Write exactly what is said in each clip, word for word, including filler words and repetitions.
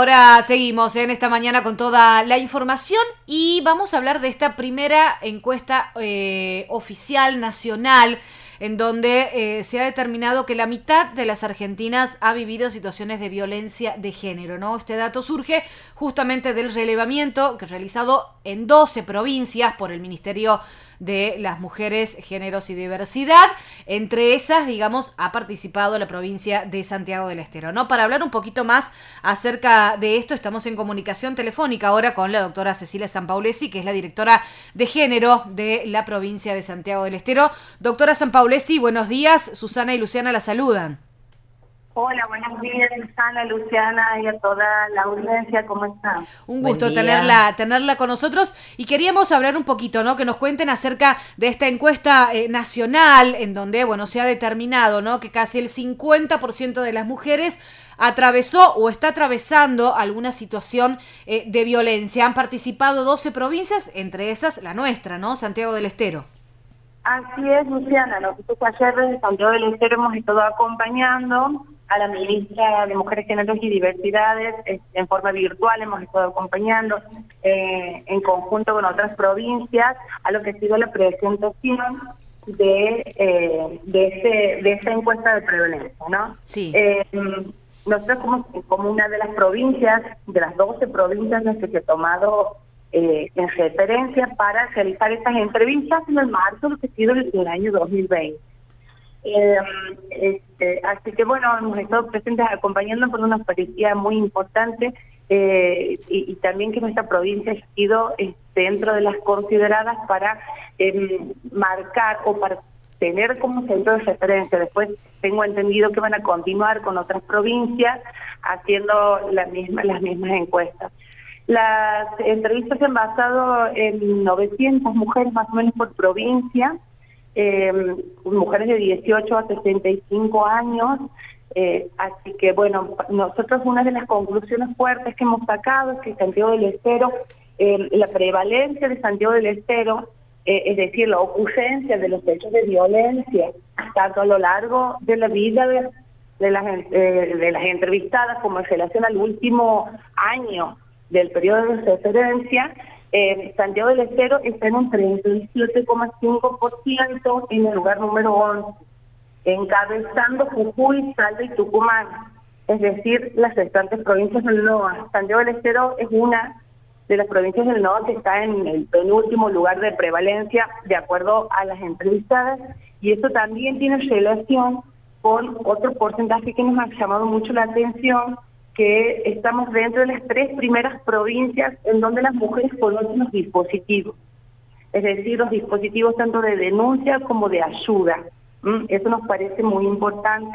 Ahora seguimos en esta mañana con toda la información y vamos a hablar de esta primera encuesta eh, oficial nacional en donde eh, se ha determinado que la mitad de las argentinas ha vivido situaciones de violencia de género, ¿no? Este dato surge justamente del relevamiento que realizado en doce provincias por el Ministerio de las Mujeres, Géneros y Diversidad. Entre esas, digamos, ha participado la provincia de Santiago del Estero, ¿no? Para hablar un poquito más acerca de esto, estamos en comunicación telefónica ahora con la doctora Cecilia Sampaulesi, que es la directora de Género de la provincia de Santiago del Estero. Doctora Sampaulesi, buenos días. Susana y Luciana la saludan. Hola, buenos días, Susana, Luciana y a toda la audiencia, ¿cómo están? Un gusto tenerla, tenerla con nosotros y queríamos hablar un poquito, ¿no? Que nos cuenten acerca de esta encuesta eh, nacional en donde, bueno, se ha determinado, ¿no? Que casi el cincuenta por ciento de las mujeres atravesó o está atravesando alguna situación eh, de violencia. Han participado doce provincias, entre esas la nuestra, ¿no? Santiago del Estero. Así es, Luciana. Nosotros ayer desde Santiago del Estero hemos estado acompañando a la ministra de Mujeres, Géneros y Diversidades en forma virtual, hemos estado acompañando eh, en conjunto con otras provincias a lo que ha sido la presentación de, eh, de, ese, de esta encuesta de prevalencia, ¿no? Sí. Eh, nosotros como, como una de las provincias, de las doce provincias en las que se ha tomado eh, en referencia para realizar estas entrevistas en el marzo de lo que ha sido el, el año dos mil veinte. Eh, este, así que bueno, hemos estado presentes acompañando por una parecía muy importante eh, y, y también que nuestra provincia ha sido eh, dentro de las consideradas para eh, marcar o para tener como centro de referencia. Después tengo entendido que van a continuar con otras provincias haciendo la misma, las mismas encuestas. Las entrevistas se han basado en novecientas mujeres más o menos por provincia. Eh, mujeres de dieciocho a sesenta y cinco años, eh, así que bueno, nosotros una de las conclusiones fuertes que hemos sacado es que Santiago del Estero, eh, la prevalencia de Santiago del Estero, eh, es decir, la ocurrencia de los hechos de violencia, tanto a lo largo de la vida de, de, las, eh, de las entrevistadas como en relación al último año del periodo de referencia, Eh, Santiago del Estero está en un treinta y siete coma cinco por ciento en el lugar número once, encabezando Jujuy, Salta y Tucumán, es decir, las restantes provincias del N O A. Santiago del Estero es una de las provincias del N O A que está en el penúltimo lugar de prevalencia de acuerdo a las entrevistadas, y eso también tiene relación con otro porcentaje que nos ha llamado mucho la atención, que estamos dentro de las tres primeras provincias en donde las mujeres conocen los dispositivos, es decir, los dispositivos tanto de denuncia como de ayuda. ¿Mm? Eso nos parece muy importante,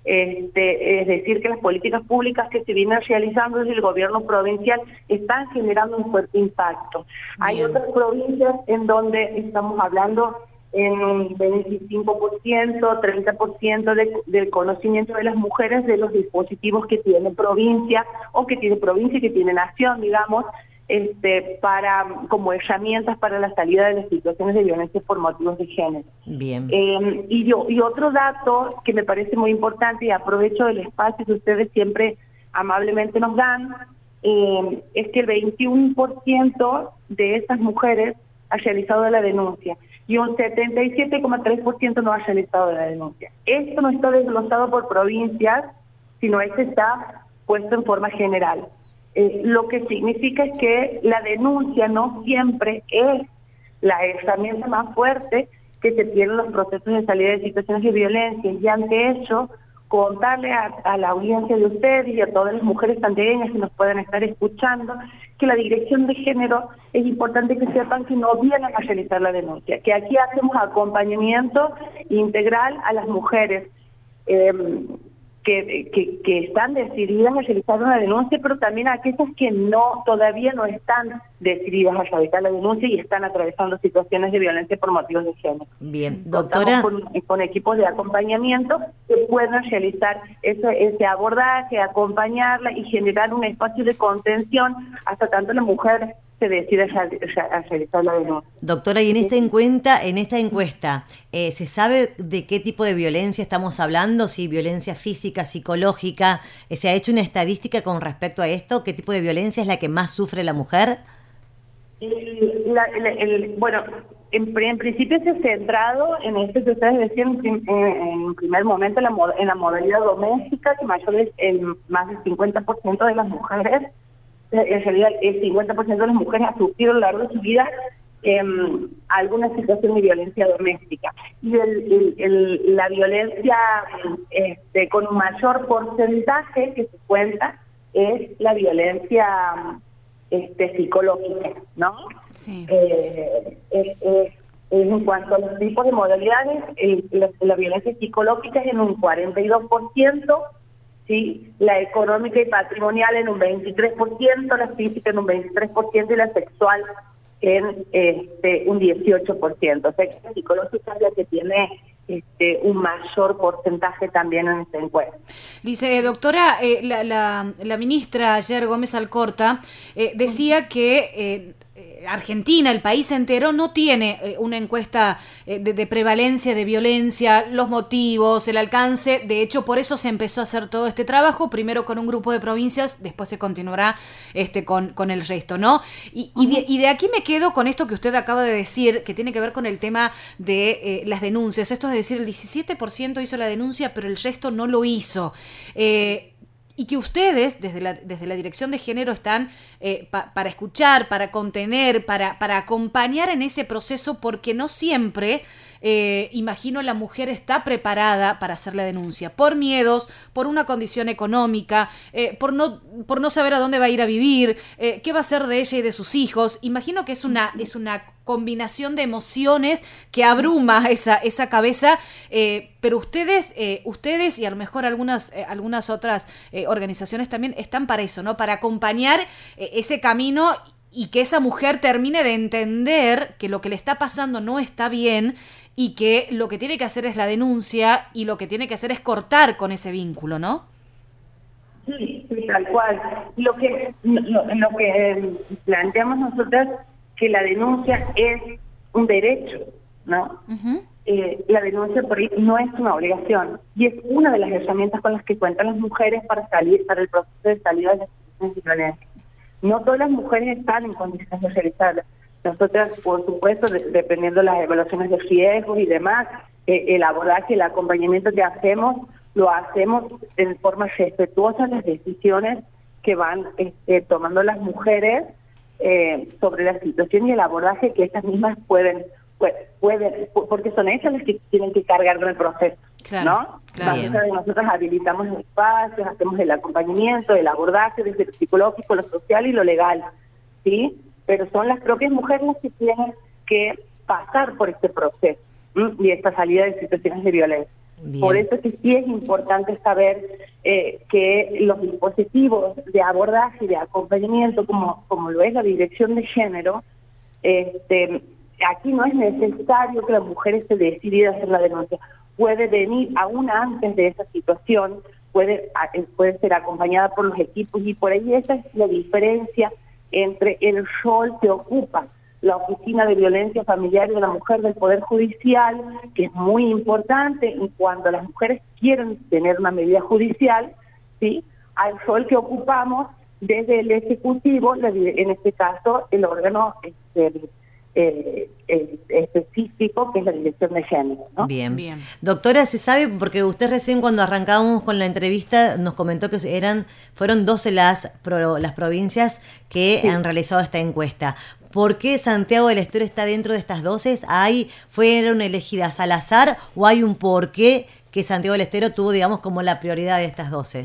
este, es decir, que las políticas públicas que se vienen realizando desde el gobierno provincial están generando un fuerte impacto. Bien. Hay otras provincias en donde estamos hablando en un veinticinco por ciento, treinta por ciento de, del conocimiento de las mujeres de los dispositivos que tiene provincia o que tiene provincia y que tiene nación, digamos, este, para como herramientas para la salida de las situaciones de violencia por motivos de género. Bien. Eh, y, yo, y otro dato que me parece muy importante, y aprovecho el espacio que ustedes siempre amablemente nos dan, eh, es que el veintiuno por ciento de esas mujeres ha realizado la denuncia y un setenta y siete coma tres por ciento no ha realizado la denuncia. Esto no está desglosado por provincias, sino este está puesto en forma general. Eh, lo que significa es que la denuncia no siempre es la herramienta más fuerte que se tiene en los procesos de salida de situaciones de violencia, y ante ello contarle a, a la audiencia de ustedes y a todas las mujeres santiagueñas que nos puedan estar escuchando que la Dirección de Género es importante que sepan que no vienen a realizar la denuncia, que aquí hacemos acompañamiento integral a las mujeres eh, que, que, que están decididas a realizar una denuncia, pero también a aquellas que no todavía no están decididas a realizar la denuncia y están atravesando situaciones de violencia por motivos de género. Bien, doctora. Contamos con, con equipos de acompañamiento que puedan realizar ese, ese abordaje, acompañarla y generar un espacio de contención hasta tanto la mujer se decide a realizar la denuncia. Doctora, y en esta encuesta, en esta encuesta, eh, ¿se sabe de qué tipo de violencia estamos hablando? Si violencia física, psicológica, eh, ¿se ha hecho una estadística con respecto a esto? ¿Qué tipo de violencia es la que más sufre la mujer? El, la, el, el, bueno, en, en principio se ha centrado en esto que ustedes decían en, en primer momento, en la, en la modalidad doméstica, que mayor es el, más del cincuenta por ciento de las mujeres, en realidad el cincuenta por ciento de las mujeres ha sufrido a lo largo de su vida eh, alguna situación de violencia doméstica. Y el, el, el, la violencia este, con un mayor porcentaje que se cuenta es la violencia este, psicológica, ¿no? Sí. Eh, es, es, en cuanto a los tipos de modalidades, el, la, la violencia psicológica es en un cuarenta y dos por ciento, ¿sí? La económica y patrimonial en un veintitrés por ciento, la física en un veintitrés por ciento y la sexual en este, un dieciocho por ciento. O sea que la psicológica es la que tiene este, un mayor porcentaje también en esta encuesta. Dice, doctora, eh, la, la, la ministra ayer, Gómez Alcorta, eh, decía que eh, Argentina, el país entero, no tiene eh, una encuesta eh, de, de prevalencia de violencia, los motivos, el alcance. De hecho, por eso se empezó a hacer todo este trabajo, primero con un grupo de provincias, después se continuará este, con, con el resto, ¿no? Y, y, de, y de aquí me quedo con esto que usted acaba de decir, que tiene que ver con el tema de eh, las denuncias. Esto es decir, el diecisiete por ciento hizo la denuncia, pero el resto no lo hizo. Eh, Y que ustedes, desde la, desde la Dirección de Género, están eh, pa, para escuchar, para contener, para, para acompañar en ese proceso, porque no siempre, eh, imagino, la mujer está preparada para hacer la denuncia, por miedos, por una condición económica, eh, por, no, por no saber a dónde va a ir a vivir, eh, qué va a ser de ella y de sus hijos. Imagino que es una, es una combinación de emociones que abruma esa, esa cabeza, eh, pero ustedes, eh, ustedes y a lo mejor algunas, eh, algunas otras eh, organizaciones también están para eso, ¿no? Para acompañar eh, ese camino y que esa mujer termine de entender que lo que le está pasando no está bien y que lo que tiene que hacer es la denuncia y lo que tiene que hacer es cortar con ese vínculo, ¿no? Sí, sí, tal cual. Lo que, lo, lo que planteamos nosotros que la denuncia es un derecho, ¿no? Uh-huh. Eh, la denuncia por ahí no es una obligación y es una de las herramientas con las que cuentan las mujeres para salir, para el proceso de salida de las situaciones de violencia. No todas las mujeres están en condiciones de realizarla. Nosotras, por supuesto, de, dependiendo de las evaluaciones de riesgos y demás, eh, el abordaje, el acompañamiento que hacemos, lo hacemos en forma respetuosa las decisiones que van este, tomando las mujeres Eh, sobre la situación y el abordaje que estas mismas pueden, pueden, porque son ellas las que tienen que cargar con el proceso, claro, ¿no? Claro. Nosotros, nosotros habilitamos los espacios, hacemos el acompañamiento, el abordaje desde lo psicológico, lo social y lo legal, ¿sí? Pero son las propias mujeres las que tienen que pasar por este proceso, ¿sí? Y esta salida de situaciones de violencia. Bien. Por eso que sí es importante saber eh, que los dispositivos de abordaje y de acompañamiento, como, como lo es la Dirección de Género, este, aquí no es necesario que las mujeres se decidan a hacer la denuncia. Puede venir aún antes de esa situación, puede, puede ser acompañada por los equipos y por ahí esa es la diferencia entre el rol que ocupa la Oficina de Violencia Familiar y de la Mujer del Poder Judicial, que es muy importante cuando las mujeres quieren tener una medida judicial, ¿sí? Al rol que ocupamos desde el Ejecutivo, en este caso el órgano este, eh, eh, específico, que es la Dirección de Género, ¿no? Bien. Bien. Doctora, ¿se sabe? Porque usted recién cuando arrancábamos con la entrevista nos comentó que eran fueron doce las, pro, las provincias que sí. han realizado esta encuesta. ¿Por qué Santiago del Estero está dentro de estas doce? ¿Hay, ¿Fueron elegidas al azar o hay un porqué que Santiago del Estero tuvo, digamos, como la prioridad de estas doce?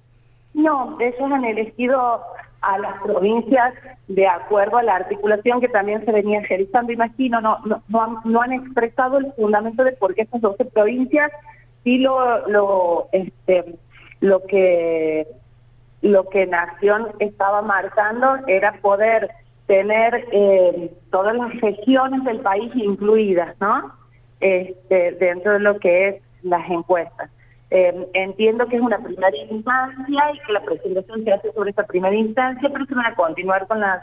No, ellos han elegido a las provincias de acuerdo a la articulación que también se venía realizando. Imagino, no, no, no, han, no han expresado el fundamento de por qué estas doce provincias, sí lo, lo, este, lo que, lo que Nación estaba marcando era poder tener eh, todas las regiones del país incluidas, ¿no? Este, dentro de lo que es las encuestas. Eh, entiendo que es una primera instancia y que la presentación se hace sobre esa primera instancia, pero se van a continuar con las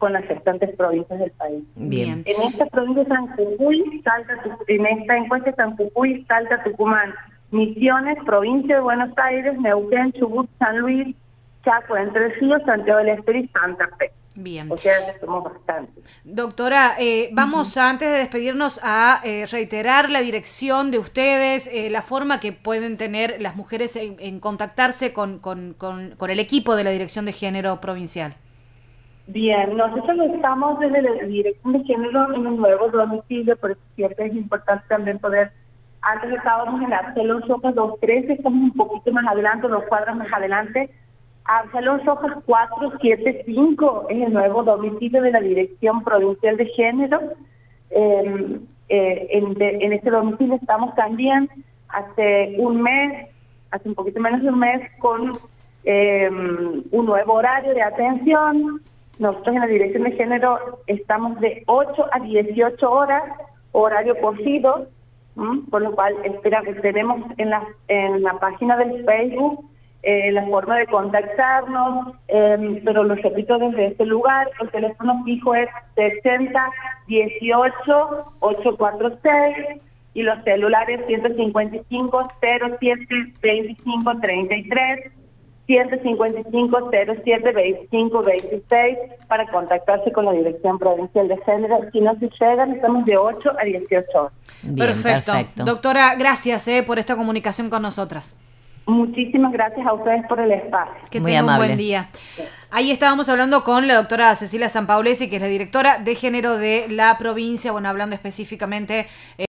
con las restantes provincias del país. Bien. En esta provincia están Jujuy, Salta, en esta encuesta están Jujuy, Salta, Tucumán, Misiones, provincia de Buenos Aires, Neuquén, Chubut, San Luis, Chaco, Entre Ríos, Santiago del Estero y Santa Fe. Bien. O sea, somos bastantes. Doctora, eh, vamos uh-huh. antes de despedirnos a eh, reiterar la dirección de ustedes, eh, la forma que pueden tener las mujeres en, en contactarse con, con, con, con el equipo de la Dirección de Género Provincial. Bien, nosotros estamos desde la Dirección de Género en un nuevo domicilio, por eso cierto es importante también poder, antes estábamos en Absalón Rojas doscientos trece, estamos un poquito más adelante, dos cuadras más adelante. Absalón Rojas cuatrocientos setenta y cinco es el nuevo domicilio de la Dirección Provincial de Género. Eh, eh, en, de, en este domicilio estamos también hace un mes, hace un poquito menos de un mes, con eh, un nuevo horario de atención. Nosotros en la Dirección de Género estamos de ocho a dieciocho horas, horario cocido, ¿m? Por lo cual espera que tenemos en la, en la página del Facebook Eh, la forma de contactarnos, eh, pero lo repito desde este lugar, el teléfono fijo es sesenta dieciocho ochocientos cuarenta y seis y los celulares ciento cincuenta y cinco cero siete veinticinco treinta y tres, ciento cincuenta y cinco cero siete veinticinco veintiséis para contactarse con la Dirección Provincial de Género. Si no se llegan, estamos de ocho a dieciocho horas. Bien, perfecto. perfecto. Doctora, gracias eh, por esta comunicación con nosotras. Muchísimas gracias a ustedes por el espacio. Que tengan un buen día. Ahí estábamos hablando con la doctora Cecilia Sampaolesi, que es la directora de género de la provincia, bueno, hablando específicamente... Eh,